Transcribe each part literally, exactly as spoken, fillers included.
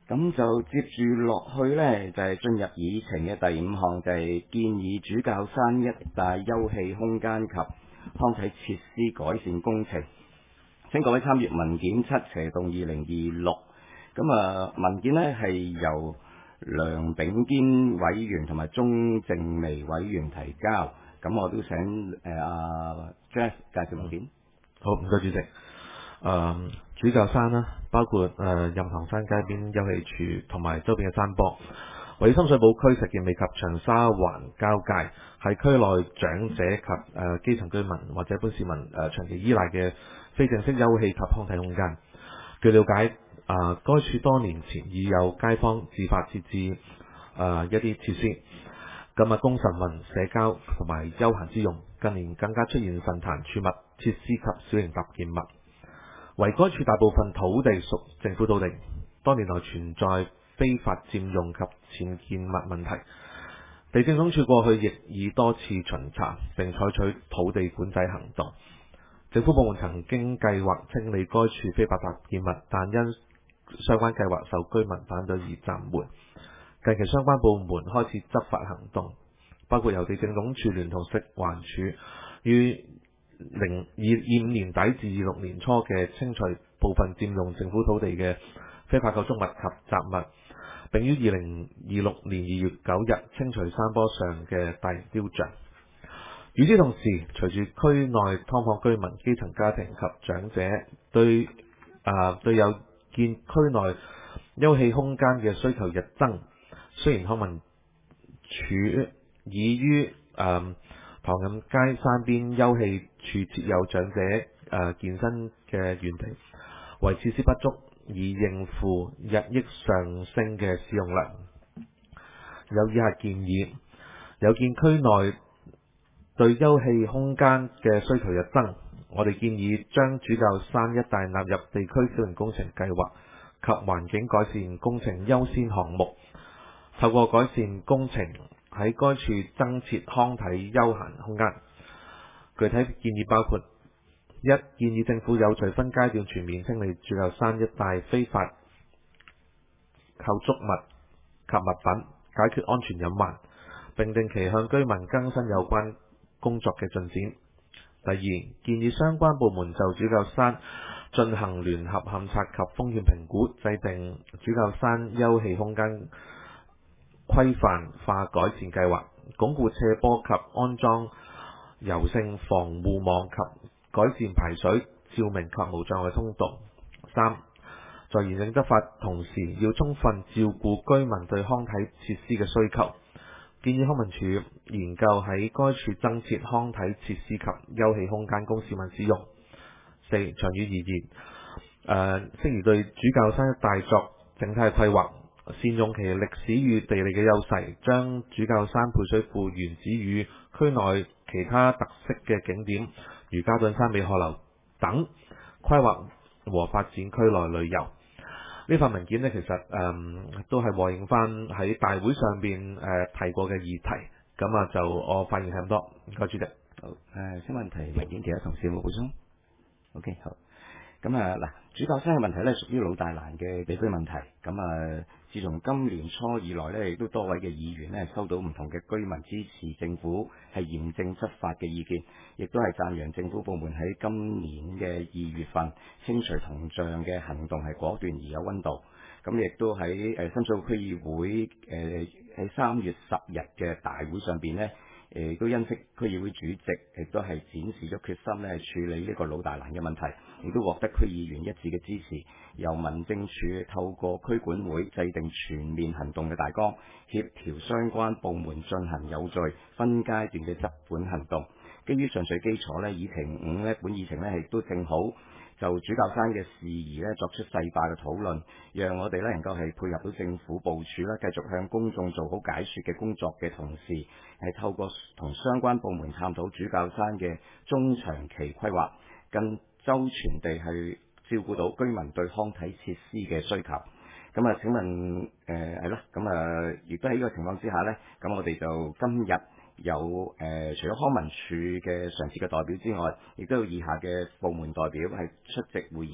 咁就接住落去呢，就係、是、進入議程嘅第五項，就係、是、建議主教山一帶休憩空間及康體設施改善工程。請各位參閱文件七斜洞二零二六。咁啊，文件呢係由梁炳堅委員同埋鍾正微委員提交。咁我都請誒阿 Jeff 介紹文件。 嗯、好，唔該主席。誒、呃，主教山啦，包括誒、呃、任塘山街邊休憩處同埋周邊嘅山坡，位於深水埗區石硤尾及長沙灣交界，係區內長者及誒、呃、基層居民或者一般市民誒、呃、長期依賴嘅非正式休憩及康體空間。據了解，啊、呃，該處多年前已有街坊自發設置誒、呃、一啲設施，咁啊供晨運、社交同埋休閒之用。近年更加出現神壇儲物設施及小型搭建物。為該處大部分土地屬政府土地，多年來存在非法佔用及僭建物問題。地政總署過去亦已多次巡查並採取土地管制行動。政府部門曾經計劃清理該處非法搭建物，但因相關計劃受居民反對而暫緩。近期相關部門開始執法行動，包括由地政總署聯同食環署於零二二五年底至二六年初嘅清除部分佔用政府土地嘅非法構築物及雜物，並於二零二六年二月九日清除山坡上嘅大型雕像。與此同時，隨住區內劏房居民、基層家庭及長者對啊、呃、對有建區內休憩空間嘅需求日增，雖然康文署已於誒、呃唐人街山邊休憩處設有長者誒、呃、健身嘅園地，為設施不足，以應付日益上升嘅使用量。有以下建議：有見區內對休憩空間嘅需求日增，我哋建議將主教山一帶納入地區小型工程計劃及環境改善工程優先項目，透過改善工程喺該處增設康體休閒空間。具體建議包括：一、建議政府有序分階段全面清理主教山一帶非法構築物及物品，解決安全隱患，並定期向居民更新有關工作嘅進展。第二，建議相關部門就主教山進行聯合勘察及風險評估，制定主教山休憩空間規範化改善計劃，鞏固斜坡及安裝柔性防護網及改善排水、照明及無障礙通道。三，在嚴正執法同時，要充分照顧居民對康體設施嘅需求，建議康文署研究喺該處增設康體設施及休憩空間供市民使用。四，長遠而言，誒、呃，適宜對主教山一帶作整體規劃，善用其歷史與地理嘅優勢，將主教山配水庫原址與區內其他特色嘅景點，如嘉頓山美荷樓等，規劃和發展區內旅遊。呢份文件呢，其實誒、嗯、都係和應翻喺大會上邊誒、呃、提過嘅議題。咁啊，就我發言係咁多，唔該主席。 好，誒，請問題文件其他同事有冇補充 ？OK， 好。咁啊，嗱，主教山嘅問題咧，屬於老大難嘅地區問題。咁啊，自從今年初以來咧，亦都多位嘅議員咧，收到唔同嘅居民支持政府係嚴正執法嘅意見，亦都係讚揚政府部門喺今年嘅二月份清除銅像嘅行動係果斷而有溫度。咁亦都喺誒深水埗區議會誒喺三月十日嘅大會上邊呢，誒亦都欣悉區議會主席亦都係展示咗決心咧，處理呢個老大難嘅問題，亦都獲得區議員一致嘅支持。由民政處透過區管會制定全面行動嘅大綱，協調相關部門進行有序分階段嘅執管行動。基於上述基礎呢，議程五呢本議程呢亦都正好就主教山嘅事宜咧作出細化嘅討論，讓我哋咧能夠係配合到政府部署啦，繼續向公眾做好解說嘅工作嘅同時，係透過同相關部門探討主教山嘅中長期規劃，更周全地去照顧到居民對康體設施嘅需求。咁啊，請問誒係啦，咁啊亦都喺呢個情況之下呢，咁我哋就今日有誒、呃、除咗康文署嘅常設嘅代表之外，亦都有以下嘅部門代表係出席會議，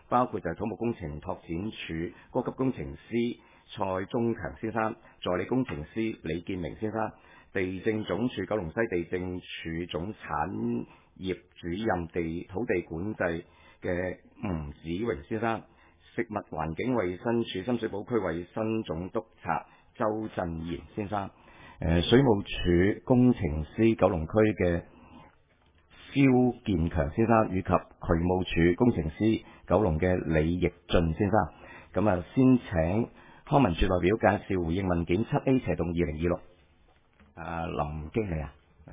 包括就係土木工程拓展署高級工程師蔡忠強先生、助理工程師李建明先生、地政總署九龍西地政署總產業主任地土地管制嘅吳子榮先生、食物環境衛生署深水埗區衛生總督察周振賢先生、誒水務署工程師九龍區嘅蕭建強先生，以及渠務署工程師九龍嘅李奕俊先生。咁啊，先請康文署代表介紹回應文件七 A 斜洞二零二六。啊，林經理啊。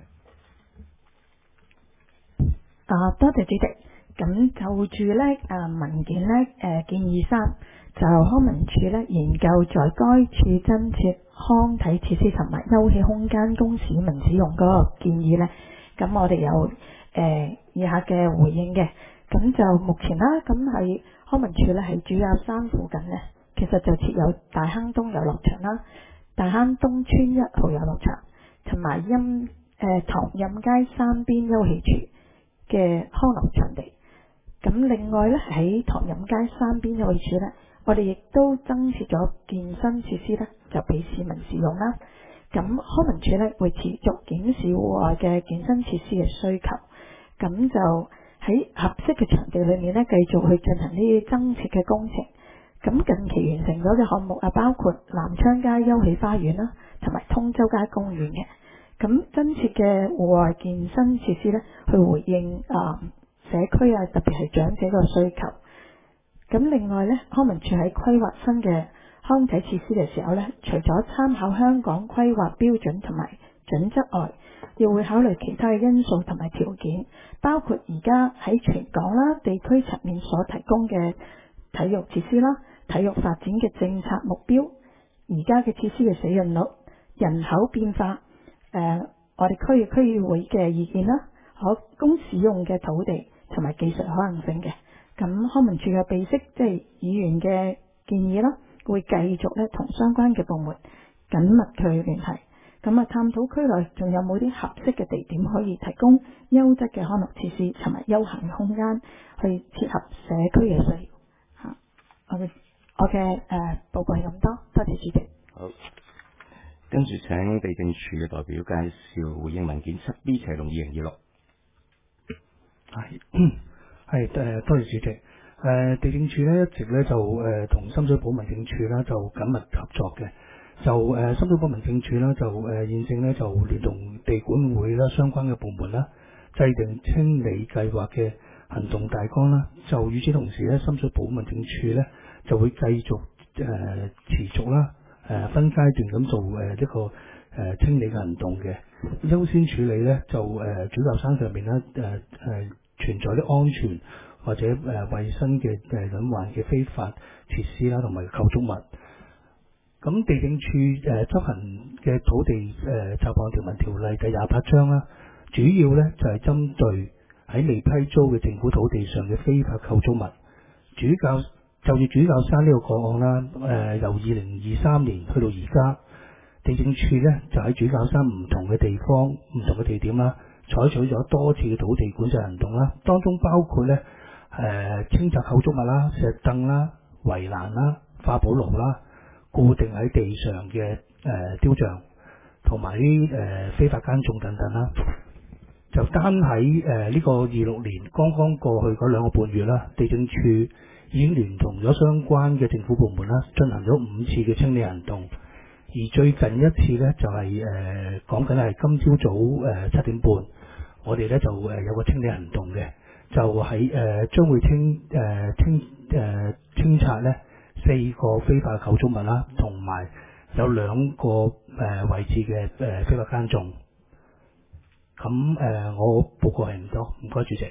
啊，多謝主席。咁就住咧啊文件咧誒、呃、建議三，就康文署咧研究在該處增設康體設施同埋休憩空間供市民使用嗰個建議咧，咁我哋有誒、呃、以下嘅回應嘅。咁就目前啦，咁喺康文署咧喺主教山附近咧，其實就設有大坑東遊樂場啦、大坑東村一號遊樂場同埋陰誒唐蔭街山邊休憩處嘅康樂場地。咁另外咧喺唐蔭街山邊休憩處咧，我哋亦都增設咗健身設施咧，就俾市民使用啦。咁康文署咧會持續檢視戶外嘅健身設施嘅需求，咁就喺合適嘅場地裏面咧，繼續去進行呢啲增設嘅工程。咁近期完成咗嘅項目啊，包括南昌街休憩花園啦，同埋通州街公園嘅。咁增設嘅戶外健身設施咧，去回應啊、呃、社區啊，特別係長者個需求。咁另外咧，康文署喺規劃新嘅康體設施嘅時候咧，除咗參考香港規劃標準同埋準則外，亦會考慮其他嘅因素同埋條件，包括而家喺全港啦、地區層面所提供嘅體育設施啦、體育發展嘅政策目標、而家嘅設施嘅使用率、人口變化、誒、呃、我哋區域區議會嘅意見啦、可供使用嘅土地同埋技術可能性嘅。咁康文署嘅備悉即係議員嘅建議啦，會繼續咧同相關嘅部門緊密去聯繫，咁啊探討區內仲有冇啲合適嘅地點可以提供優質嘅康樂設施同埋休閒嘅空間，去切合社區嘅需要。嚇，我嘅我嘅誒報告係咁多，多謝主席。 好，跟住請地政署嘅代表介紹回應文件七 B 斜龍二零二六。 係係誒，多謝主席。誒、呃、地政署咧一直咧就誒同、呃、深水埗民政處啦就緊密合作嘅。就誒、呃、深水埗民政處啦就誒、呃、現正咧就聯同地管會啦相關嘅部門啦，制定清理計劃嘅行動大綱啦。就與此同時咧，深水埗民政處咧就會繼續誒、呃、持續啦誒、呃、分階段咁做誒一個誒、呃、清理嘅行動嘅。優先處理咧就誒、呃、主教山上面咧誒誒存在啲安全或者誒衞、呃、生嘅誒隱患嘅非法設施啦，同埋構築物。咁地政處誒、呃、執行嘅土地誒雜項條文條例第廿八章啦，主要咧就係、是、針對喺未批租嘅政府土地上嘅非法構築物。主教就住主教山呢個個案啦，誒、呃、由二零二三年去到而家，地政處咧就喺主教山唔同嘅地方、唔同嘅地點啦，採取咗多次嘅土地管制行動啦，當中包括咧誒、呃、清拆構築物啦、石凳啦、圍欄啦、化寶爐啦、固定喺地上嘅誒、呃、雕像，同埋啲誒非法耕種等等啦。就單喺誒呢個二六年剛剛過去嗰兩個半月啦，地政處已經聯同咗相關嘅政府部門啦，進行咗五次嘅清理行動。而最近一次咧就係誒講緊係今朝早誒七點半，我哋咧就誒有個清理行動嘅，就喺誒將會清誒、呃、清誒、呃、清拆咧四個非法構築物啦，同埋有兩個誒、呃、位置嘅誒、呃、非法耕種。咁誒、呃，我報告係唔多，唔該主席。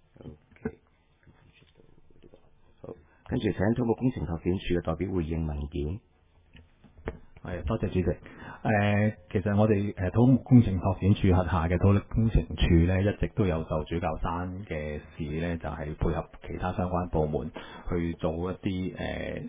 Okay. 好，跟住請土木工程拓展署嘅代表回應文件。 係，多謝主席。誒、呃，其實我哋誒土木工程拓展署轄下嘅土力工程處咧，一直都有就主教山嘅事咧，就係、是、配合其他相關部門去做一啲誒誒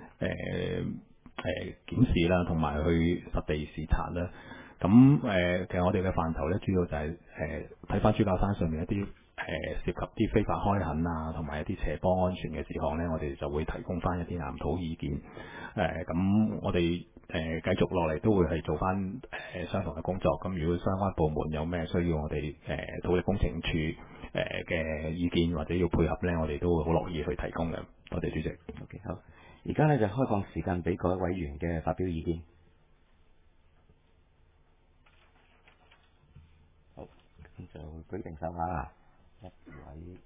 誒檢視啦，同埋去實地視察啦。咁誒、呃，其實我哋嘅範疇咧，主要就係誒睇翻主教山上面一啲誒涉及啲非法開墾啊，同埋一啲斜坡安全嘅事項呢，我哋就會提供翻一啲岩土意見。誒、呃，咁我哋誒、呃、繼續落嚟都會係做翻誒、呃、相同嘅工作。咁如果相關部門有咩需要我哋誒、呃、土力工程處誒嘅意見或者要配合呢，我哋都會好樂意去提供嘅。多謝主席。 OK， 好。而家呢就開放時間俾各位委員嘅發表意見。好，咁就舉定手下，一位、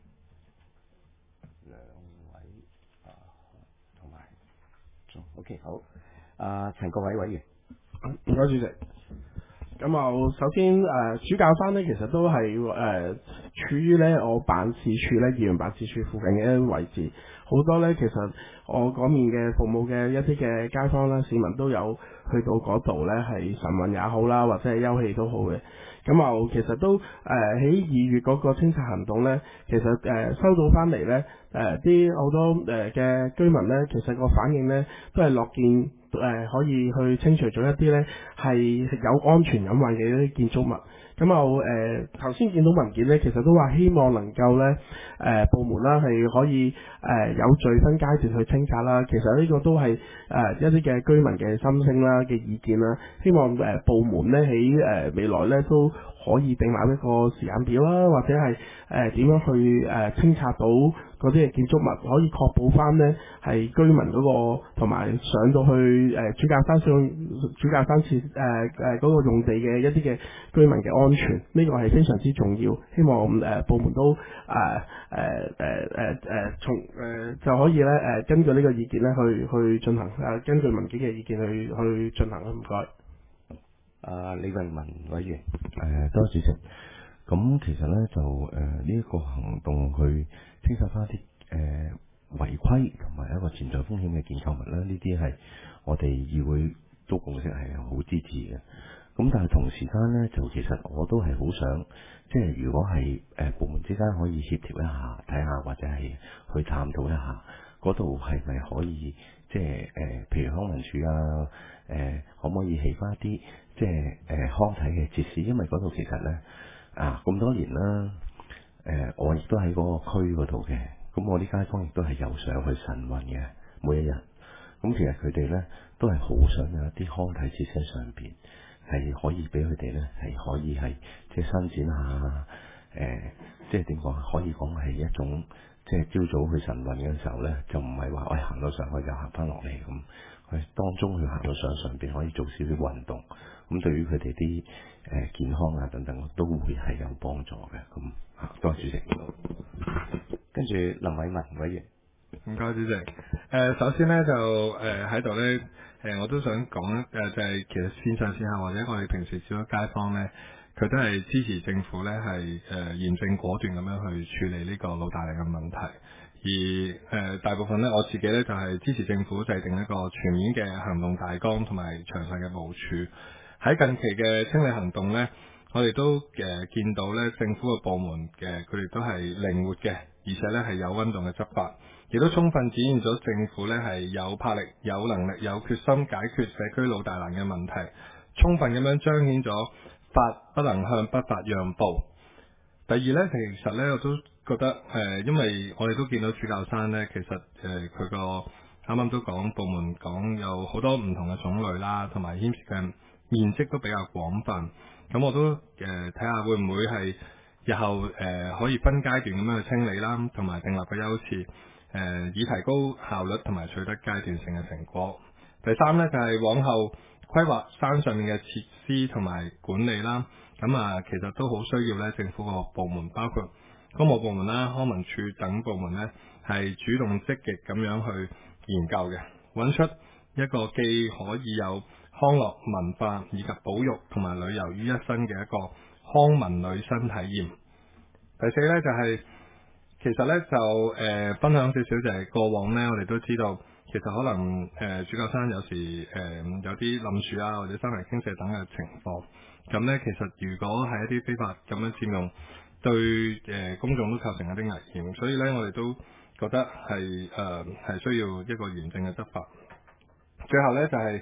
兩位啊，同埋仲 OK， 好。啊，陳國偉委員， 唔該主席。咁啊，首先誒、呃、主教山呢，其實都係誒、呃、處於呢我辦事處呢議員辦事處附近嘅一個位置。好多呢，其實我嗰面嘅服務嘅一啲嘅街坊啦、市民都有去到嗰度呢，係晨運也好啦，或者係休憩都好嘅。咁啊，其實都誒喺二月嗰個清拆行動呢，其實誒、呃、收到翻嚟呢誒啲好多誒嘅、呃、居民呢，其實個反應呢都係樂見。誒、呃、可以去清除咗一啲呢係有安全隱患嘅一啲建築物。咁又誒頭先見到文件呢，其實都話希望能夠呢誒、呃、部門啦係可以誒、呃、有序分階段去清拆啦。其實呢個都係誒、呃、一啲嘅居民嘅心聲啦嘅意見啦。希望誒、呃、部門呢喺誒、呃、未來呢都可以訂立一個時間表啦，或者係誒點樣去誒、呃、清拆到嗰啲嘅建築物，可以確保翻呢係居民嗰、那個同埋上到去誒、呃、主教山上主教山設誒誒嗰個用地嘅一啲嘅居民嘅安全，呢、這個係非常之重要。希望誒、呃、部門都誒誒誒誒誒從誒就可以咧誒、呃、根據呢個意見咧去去進行誒、呃、根據文件嘅意見去去進行啦。唔該。 啊，李慧文委員， 誒、呃，多謝主席。咁其實咧就誒呢一個行動去清拆翻啲誒違規同埋一個潛在風險嘅建築物咧，呢啲係我哋議會都共識係好支持嘅。咁但係同時間咧，就其實我都係好想，即係如果係誒、呃、部門之間可以協調一下，睇下或者係去探討一下，嗰度係咪可以即係誒、呃，譬如康文署啊，誒、呃、可唔可以起翻一啲即係誒、呃、康體嘅設施？因為嗰度其實咧啊咁多年啦，誒、呃、我亦都喺嗰個區嗰度嘅，咁我啲街坊亦都係有上去晨運嘅每一日。咁其實佢哋咧都係好想有一啲康體設施上邊係可以俾佢哋咧係可以係即係伸展下，誒、呃、即係點講？可以講係一種即係朝早去晨運嘅時候咧，就唔係話喂行到上去又行翻落嚟咁，佢當中去行到上上邊可以做少少運動，咁對於佢哋啲誒健康啊等等都會係有幫助嘅。咁啊，多謝主席。 跟住林偉文委員。 唔該，主席。誒、呃，首先咧就誒喺度咧，誒、呃、我都想講誒、呃，就係、是、其實線上線下或者我哋平時少咗街坊咧，佢都係支持政府咧係誒嚴正果斷咁樣去處理呢個老大嚟嘅問題。而誒、呃、大部分咧，我自己咧就係、是、支持政府制定一個全面嘅行動大綱同埋詳細嘅部署。喺近期嘅清理行動咧，我哋都誒、呃、見到咧政府嘅部門嘅佢哋都係靈活嘅，而且咧係有溫度嘅執法。亦都充分展現咗政府咧係有魄力、有能力、有決心解決社區老大難嘅問題，充分咁樣彰顯咗法不能向不法讓步。第二咧，其實咧我都覺得誒、呃，因為我哋都見到主教山咧，其實誒佢個啱啱都講部門講有好多唔同嘅種類啦，同埋牽涉嘅面積都比較廣泛。咁我都誒睇下會唔會係日後誒、呃、可以分階段咁樣去清理啦，同埋訂立個優次。誒、呃，以提高效率同埋取得階段性嘅成果。第三呢，就係、是、往後規劃山上面嘅設施同埋管理啦。咁啊，其實都好需要呢政府個部門，包括公務部門啦、康文署等部門呢，係主動積極咁樣去研究嘅，揾出一個既可以有康樂文化以及保育同埋旅遊於一身嘅一個康文旅新體驗。第四呢，就係、是。其實咧就誒、呃、分享少少就係過往咧，我哋都知道其實可能誒、呃、主教山有時誒、呃、有啲冧樹啊或者山泥傾瀉等嘅情況。咁咧其實如果係一啲非法咁樣佔用，對誒、呃、公眾都構成一啲危險，所以咧我哋都覺得係誒係需要一個嚴正嘅執法。最後咧就係、是、誒、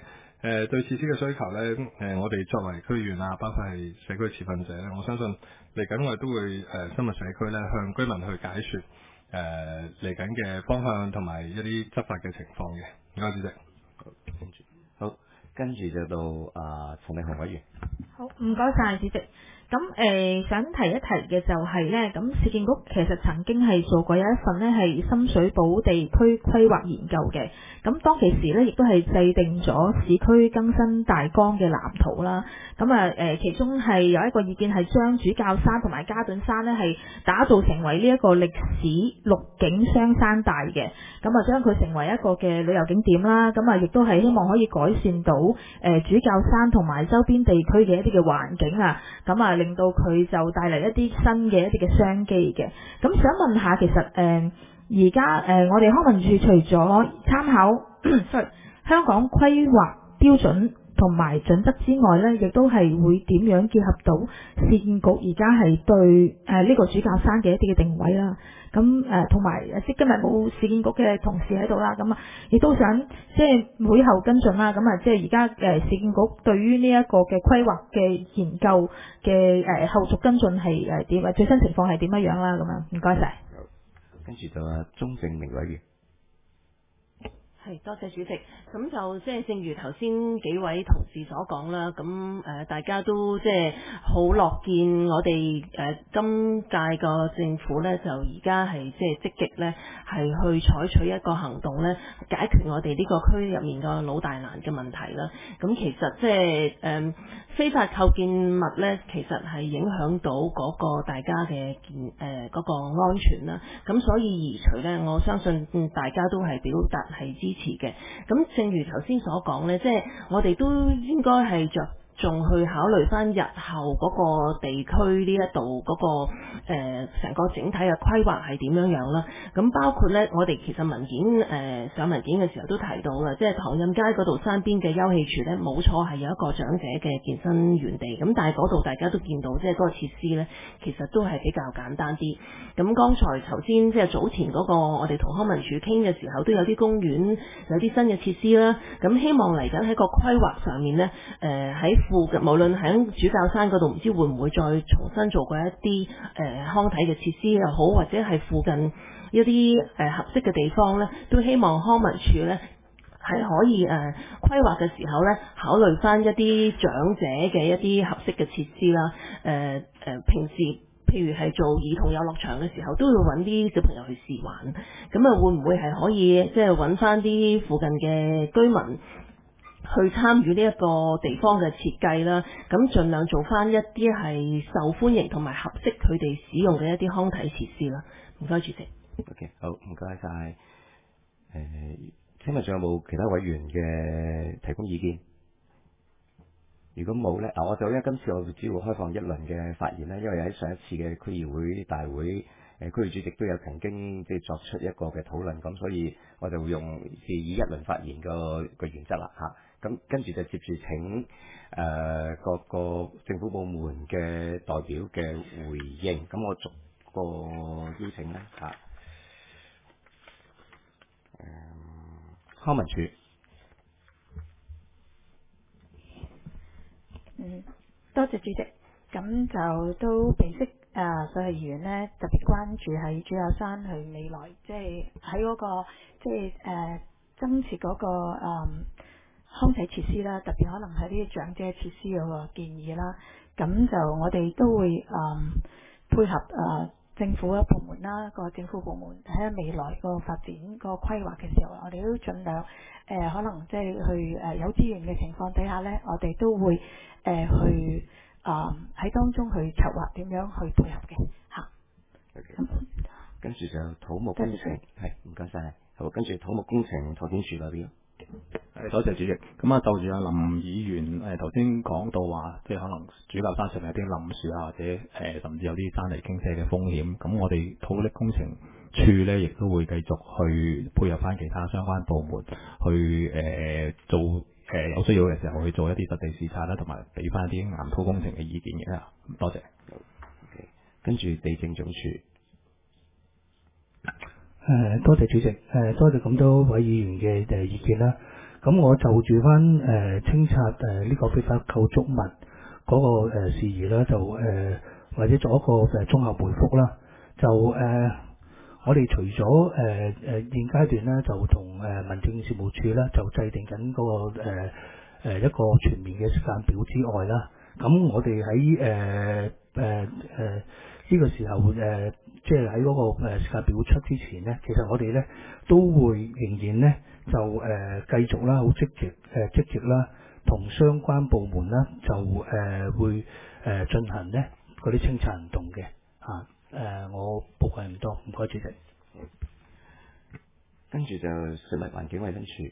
誒對設施嘅需求咧，誒、呃、我哋作為區議員啊，包括係社區持份者咧，我相信嚟緊我哋都會誒、呃、深入社區咧，向居民去解説誒嚟緊嘅方向同埋一啲執法嘅情況嘅。唔該，主席。 跟住好，跟住就到啊陳力雄委員。 好，唔該晒主席。咁誒、呃、想提一提嘅就係咧，咁市建局其實曾經係做過有一份咧係深水埗地區規劃研究嘅。咁當其時咧，亦都係制定咗市區更新大綱嘅藍圖啦。咁啊誒，其中係有一個意見係將主教山同埋嘉頓山咧係打造成為呢一個歷史綠景雙山帶嘅。咁啊，將佢成為一個嘅旅遊景點啦。咁啊，亦都係希望可以改善到誒、呃、主教山同埋周邊地區嘅一啲嘅環境啊。咁啊，令到佢就帶嚟一啲新嘅一啲嘅商機嘅。咁想問下，其實誒而家誒我哋康文署除咗參考sorry 香港規劃標準同埋準則之外咧，亦都係會點樣結合到市建局而家係對誒呢、呃這個主教山嘅一啲嘅定位啦。咁誒同埋即今日冇市建局嘅同事喺度啦，咁啊亦都想即係會後跟進啦。咁啊即係而家誒市建局對於呢一個嘅規劃嘅研究嘅誒、呃、後續跟進係誒點啊？最新情況係點樣樣啦？咁樣唔該晒。 跟住就啊鍾正明委員。 係，多謝主席。咁就即係正如頭先幾位同事所講啦，咁誒、呃、大家都即係好樂見我哋誒、呃、今屆個政府咧，就而家係即係積極咧，係去採取一個行動咧，解決我哋呢個區入面個老大難嘅問題啦。咁其實即係誒非法構建物咧，其實係影響到嗰個大家嘅健誒嗰個安全啦。咁所以移除咧，我相信大家都係表達係支持嘅。咁正如頭先所講咧，即係我哋都應該係着仲去考慮翻日後嗰個地區呢一度嗰個誒成、呃、個整體嘅規劃係點樣樣啦。咁包括咧，我哋其實文件誒、呃、上文件嘅時候都提到啦，即係唐蔭街嗰度山邊嘅休憩處咧，冇錯係有一個長者嘅健身園地。咁但係嗰度大家都見到，即係嗰個設施咧，其實都係比較簡單啲。咁剛才頭先即係早前嗰個我哋同康文署傾嘅時候，都有啲公園有啲新嘅設施啦。咁希望嚟緊喺個規劃上面咧，誒喺附近，無論喺主教山嗰度，唔知會唔會再重新做過一啲誒、呃、康體嘅設施又好，或者係附近一啲誒、呃、合適嘅地方咧，都希望康文署咧係可以誒、呃、規劃嘅時候咧，考慮翻一啲長者嘅一啲合適嘅設施啦。誒、呃、誒、呃，平時譬如係做兒童遊樂場嘅時候，都要揾啲小朋友去試玩，咁啊會唔會係可以即係揾翻啲附近嘅居民去參與呢一個地方嘅設計啦，咁盡量做翻一啲係受歡迎同埋合適佢哋使用嘅一啲康體設施啦。唔該，主席。 OK，好，唔該晒。誒、呃，請問仲有冇其他委員嘅提供意見？如果冇咧，啊，我就因為今次我只會開放一輪嘅發言咧，因為喺上一次嘅區議會大會，誒、呃、區議主席都有曾經即係作出一個嘅討論，咁所以我就會用是以一輪發言個個原則啦嚇。咁跟住就接住請誒、呃、各個政府部門嘅代表嘅回應，咁我逐個邀請咧嚇。誒、嗯，康文署。 嗯，多謝主席。咁就都備悉誒，所有議員呢特別關注喺主教山去未來，即係喺嗰個即係誒增設嗰個誒。嗯康體設施啦，特別可能係啲長者設施嗰個建議啦，咁就我哋都會誒、嗯、配合誒、呃、政府嘅部門啦，個政府部門喺未來個發展個規劃嘅時候，我哋都盡量誒、呃、可能即係去誒、呃、有資源嘅情況底下咧，我哋都會誒、呃、去誒喺、呃、當中去籌劃點樣去配合嘅嚇。 Okay. 嗯、跟住就土木工程係唔該晒，好，跟住土木工程拓展署嗰邊。 誒，多謝主席。咁啊，就住阿林議員誒頭先講到話，即係可能主教山上面有啲冧樹啊，或者誒、呃、甚至有啲山泥傾瀉嘅風險。咁我哋土力工程處咧，亦都會繼續去配合翻其他相關部門去誒、呃、做誒、呃、有需要嘅時候去做一啲實地視察啦，同埋俾翻啲岩土工程嘅意見嘅。多謝。 Okay. 跟住地政總署。 誒、呃，多謝主席，誒、呃，多謝咁多位議員嘅誒意見啦。 咁我就住翻誒清拆誒呢個非法構築物嗰個誒事宜啦，就誒、呃、或者做一個誒綜合回覆啦。就誒、呃、我哋除咗誒誒現階段咧，就同誒民政事務處咧就制定緊嗰個誒誒、呃、一個全面嘅時間表之外啦，咁我哋喺誒誒誒呢個時候誒，即係喺嗰個誒時間表出之前咧，其實我哋咧都會仍然咧就誒、呃、繼續啦，好積極誒、呃、積極啦，同相關部門啦就誒、呃、會誒進行咧嗰啲清拆行動嘅嚇。誒、呃，我報告唔多，唔該主席。 跟住就食物環境衞生署。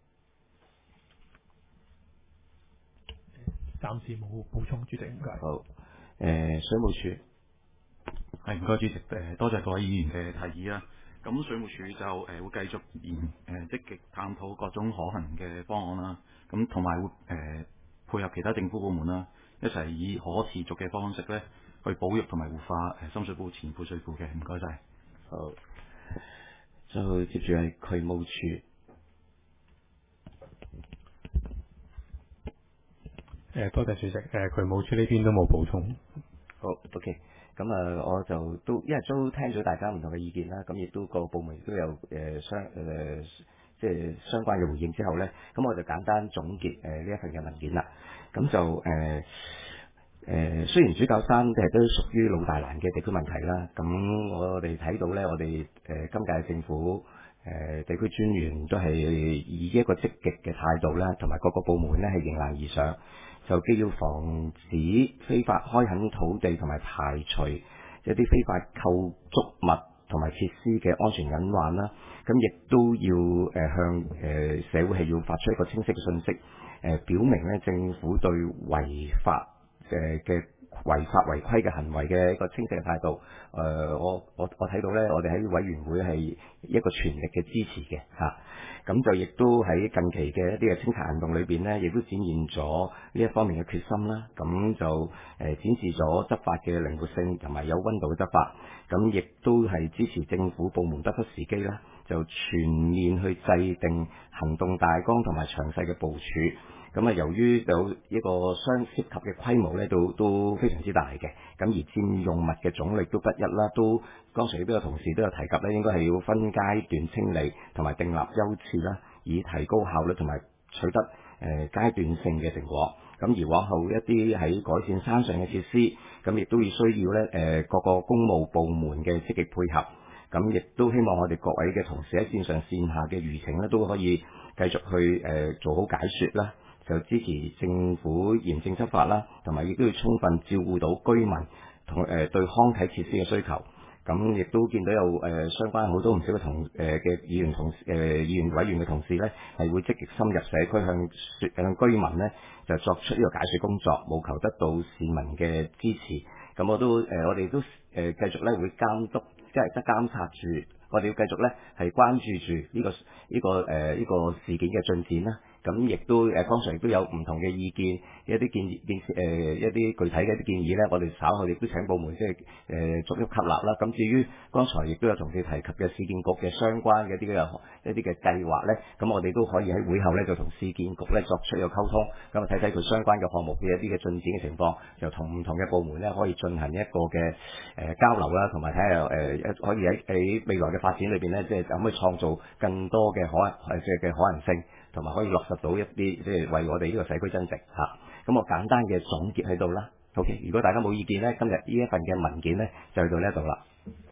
暫時冇補充，主席唔該。 好，誒、呃、水務署。 係唔該主席，誒多謝各位議員嘅提議啦。咁水務署就誒、呃、會繼續研誒積極探討各種可行嘅方案啦。咁同埋會誒、呃、配合其他政府部門啦，一齊以可持續嘅方式咧去保育同埋活化誒深水埗前配水庫嘅。唔該晒。 好，就接住係渠務署。 誒多謝主席，誒渠務署呢邊都冇補充。 好 ，OK。咁啊，我就都因為都聽咗大家唔同嘅意見啦，咁亦都個部門亦都有誒、呃、相誒、呃、即係相關嘅回應之後咧，咁我就簡單總結誒呢、呃、一份嘅文件啦。咁就誒誒、呃呃，雖然主教山誒都屬於老大難嘅地區問題啦，咁我哋睇到咧，我哋誒、呃、今屆政府誒、呃、地區專員都係以一個積極嘅態度啦，同埋各個部門咧係迎難而上。就既要防止非法開墾土地同埋排除一啲非法構築物同埋設施嘅安全隱患啦，咁亦都要誒向誒社會係要發出一個清晰嘅信息，誒表明咧政府對違法誒嘅違法違規嘅行為嘅一個清晰嘅態度。誒、呃、我我我睇到咧，我哋喺委員會係一個全力嘅支持嘅嚇。咁就亦都喺近期嘅一啲嘅清拆行動裏邊呢，亦都展現咗呢一方面嘅決心啦。咁就誒、呃、展示咗執法嘅靈活性同埋有溫度嘅執法。咁亦都係支持政府部門得出時機啦，就全面去制定行動大綱同埋詳細嘅部署。咁啊，由於有一個相涉及嘅規模咧，都都非常之大嘅，咁而佔用物嘅種類都不一啦，都剛才亦都有同事都有提及咧，應該係要分階段清理同埋訂立優次啦，以提高效率同埋取得誒、呃、階段性嘅成果。咁而往後一啲喺改善山上嘅設施，咁亦都要需要咧誒、呃、各個公務部門嘅積極配合。咁亦都希望我哋各位嘅同事喺線上線下嘅輿情咧，都可以繼續去誒、呃、做好解說啦。就支持政府嚴正執法啦，同埋亦都要充分照顧到居民同誒、呃、對康體設施嘅需求。咁亦都見到有誒、呃、相關好多唔少嘅同誒嘅、呃、議員同誒、呃、議員委員嘅同事咧，係會積極深入社區向説向居民咧就作出呢個解説工作，務求得到市民嘅支持。咁我都誒、呃、我哋都誒、呃、繼續咧會監督，即係得監察住，我哋要繼續咧係關注住呢、這個呢、這個誒呢、呃這個事件嘅進展啦。咁亦都誒，剛才亦都有唔同嘅意見，一啲建議建誒、呃、一啲具體嘅一啲建議咧，我哋稍後亦都請部門即係誒逐一吸納啦。咁至於剛才亦都有同事提及嘅市建局嘅相關嘅一啲嘅一啲嘅計劃咧，咁我哋都可以喺會後咧就同市建局咧作出一個溝通，咁啊睇睇佢相關嘅項目嘅一啲嘅進展嘅情況，就同唔同嘅部門咧可以進行一個嘅誒、呃、交流啦，同埋睇下誒可以喺喺未來嘅發展裏邊咧，即係可唔可以創造更多嘅可誒即係嘅可能性。同埋可以落實到一啲即係為我哋呢個社區增值嚇，咁、啊、我簡單嘅總結喺度啦。OK，如果大家冇意見咧，今日呢一份嘅文件咧就去到呢一度啦。